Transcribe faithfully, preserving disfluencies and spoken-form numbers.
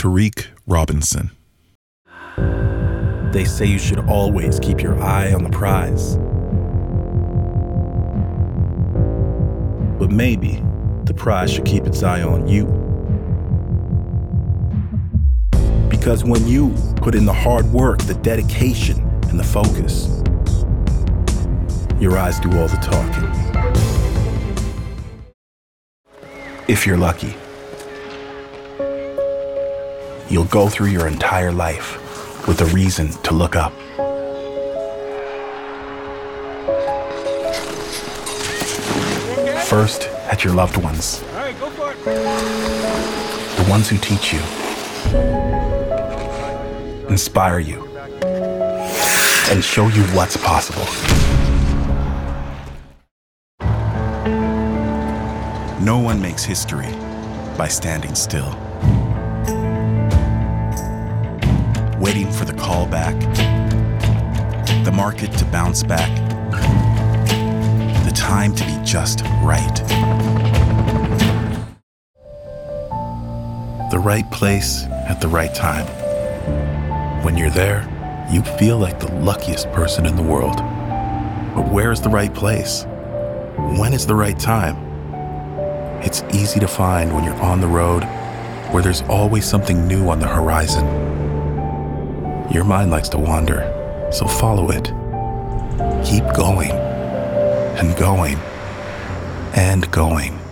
Tariq Robinson. They say you should always keep your eye on the prize. But maybe the prize should keep its eye on you. Because when you put in the hard work, the dedication, and the focus, your eyes do all the talking. If you're lucky, you'll go through your entire life with a reason to look up. First, at your loved ones. All right, go for it. The ones who teach you, inspire you, and show you what's possible. No one makes history by standing still, waiting for the call back, the market to bounce back, the time to be just right. The right place at the right time. When you're there, you feel like the luckiest person in the world. But where is the right place? When is the right time? It's easy to find when you're on the road, where there's always something new on the horizon. Your mind likes to wander, so follow it. Keep going, and going, and going.